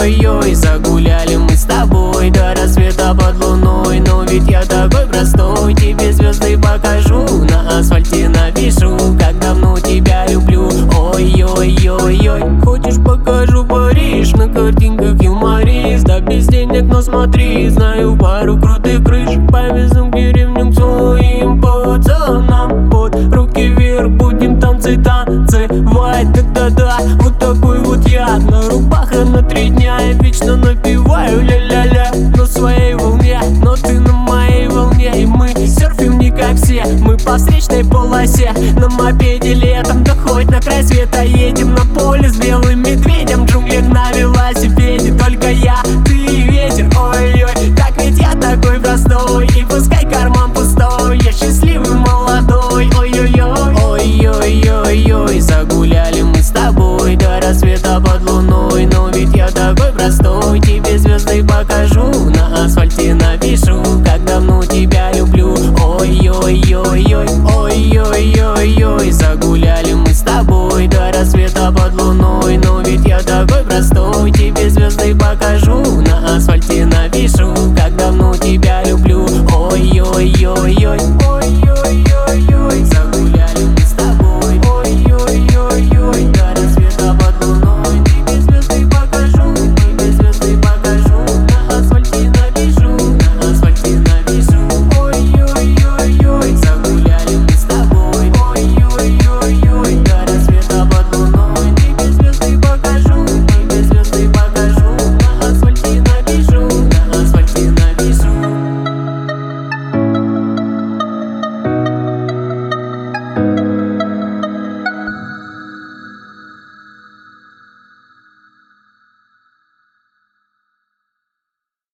Ой-ой-ой, загуляли мы с тобой до рассвета под луной. Но ведь я такой простой, тебе звезды покажу, на асфальте напишу, как давно тебя люблю. Ой-ой-ой-ой, хочешь покажу Париж, на картинках юморист. Да без денег, но смотри, знаю пару крутых крыш. Повезу к деревням к своим пацанам. Под руки вверх будем танцевать. Да-да-да, вот такой вот я. На рубаха на 3 дня, я вечно напеваю ля-ля-ля на своей волне, но ты на моей волне. И мы серфим не как все, мы по встречной полосе, на мопеде летом, да хоть на край света едем. На поле с белым медведем, в джунглях на велосипеде. Только я, ты и ветер, ой-ой, так ведь я такой простой. И пускай карман пустой, я счастливый молодой. Ой-ой-ой, ой-ой-ой-ой, загуляли мы с тобой до рассвета под луной. Но ведь я такой простой, тебе звезды покажу, на асфальте напишу, как давно тебя люблю. Ой-ой-ой-ой, ой-ой-ой-ой, загуляли мы с тобой до рассвета под луной. Но ведь я такой простой, тебе звезды покажу.